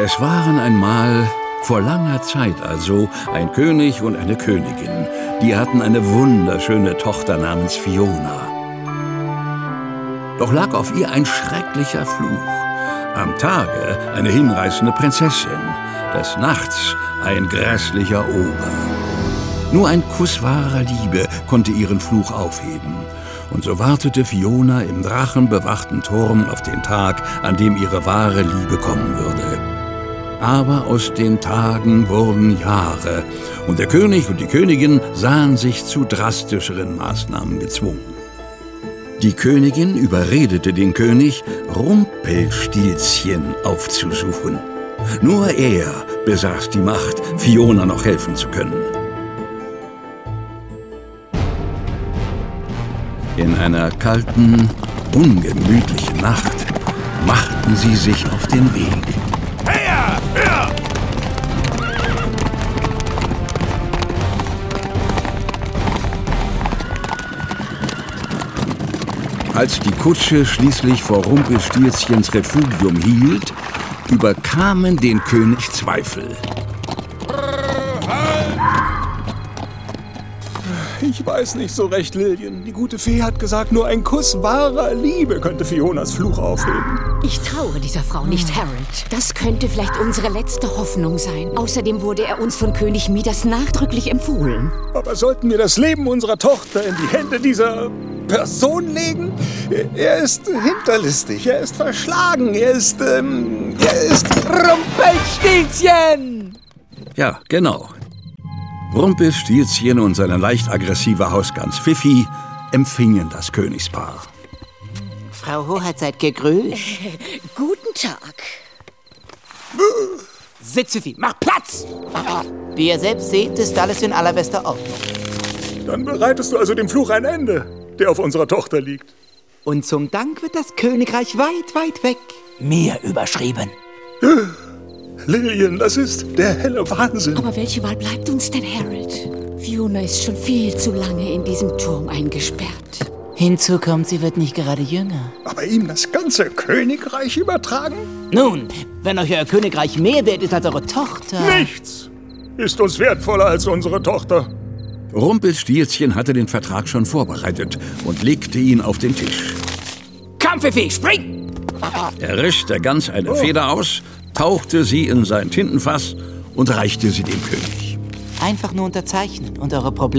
Es waren einmal, vor langer Zeit also, ein König und eine Königin. Die hatten eine wunderschöne Tochter namens Fiona. Doch lag auf ihr ein schrecklicher Fluch. Am Tage eine hinreißende Prinzessin, des Nachts ein grässlicher Oger. Nur ein Kuss wahrer Liebe konnte ihren Fluch aufheben. Und so wartete Fiona im drachenbewachten Turm auf den Tag, an dem ihre wahre Liebe kommen würde. Aber aus den Tagen wurden Jahre, und der König und die Königin sahen sich zu drastischeren Maßnahmen gezwungen. Die Königin überredete den König, Rumpelstilzchen aufzusuchen. Nur er besaß die Macht, Fiona noch helfen zu können. In einer kalten, ungemütlichen Nacht machten sie sich auf den Weg. Her! Her! Als die Kutsche schließlich vor Rumpelstilzchens Refugium hielt, überkamen den König Zweifel. Ich weiß nicht so recht, Lillian. Die gute Fee hat gesagt, nur ein Kuss wahrer Liebe könnte Fionas Fluch aufheben. Ich traue dieser Frau nicht, Harold. Das könnte vielleicht unsere letzte Hoffnung sein. Außerdem wurde er uns von König Midas nachdrücklich empfohlen. Aber sollten wir das Leben unserer Tochter in die Hände dieser Person legen? Er ist hinterlistig, er ist verschlagen, er ist Rumpelstilzchen! Ja, genau. Rumpelstilzchen und seine leicht aggressive Hausgans Pfiffi empfingen das Königspaar. Frau Hoheit, seid gegrüßt. Guten Tag. Sitz, Pfiffi, mach Platz! Wie ihr selbst seht, ist alles in allerbester Ordnung. Dann bereitest du also dem Fluch ein Ende, der auf unserer Tochter liegt. Und zum Dank wird das Königreich weit, weit weg mir überschrieben. Lillian, das ist der helle Wahnsinn. Aber welche Wahl bleibt uns denn, Harold? Fiona ist schon viel zu lange in diesem Turm eingesperrt. Hinzu kommt, sie wird nicht gerade jünger. Aber ihm das ganze Königreich übertragen? Nun, wenn euch euer Königreich mehr wert ist als eure Tochter... Nichts ist uns wertvoller als unsere Tochter. Rumpelstilzchen hatte den Vertrag schon vorbereitet und legte ihn auf den Tisch. Komm, Pfiffi, spring! Er riss der Gans eine Feder aus, tauchte sie in sein Tintenfass und reichte sie dem König. Einfach nur unterzeichnen und eure Probleme